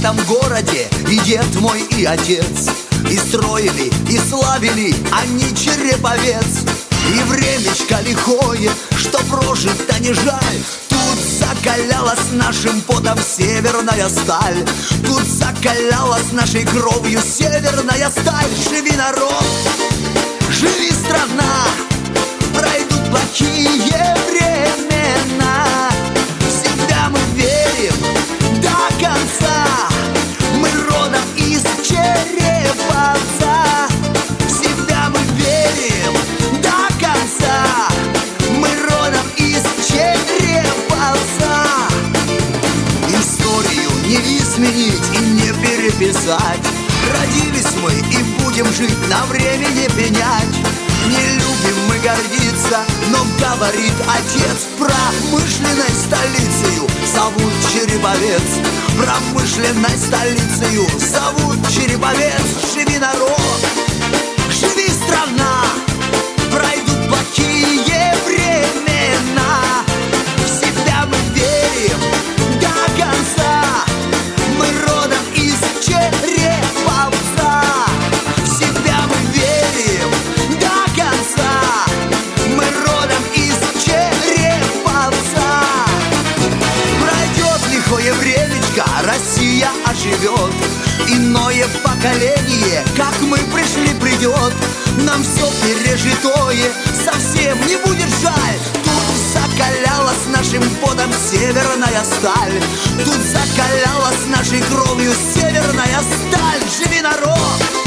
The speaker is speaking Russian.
этом городе и дед мой, и отец. И строили, и славили они Череповец. И времечко лихое, что прожито не жаль. Тут закалялась нашим потом северная сталь. Тут закалялась нашей кровью северная сталь. Живи, народ, живи, страна, пройдут плохие времена. В себя мы верим до конца. Мы родом из Череповца. В себя мы верим до конца. Мы родом из Череповца. Историю не изменить и не переписать. Родились мы и будем жить, на времени пенять. Не любим мы гордиться, но говорит отец: промышленной столицею зовут Череповец. Промышленной столицею зовут Череповец. Живи, народ, живи, страна, пройдут плохие времена. В себя мы верим до конца. Мы родом из Череповца. В себя мы верим до конца. Мы родом из Череповца. Пройдет лихое времечко, Россия оживет. Иное поколение, как мы пришли, придет. Нам все пережитое совсем не будет жаль. Тут закалялась нашим потом северная сталь. Тут закалялась нашей кровью северная сталь. Живи, народ!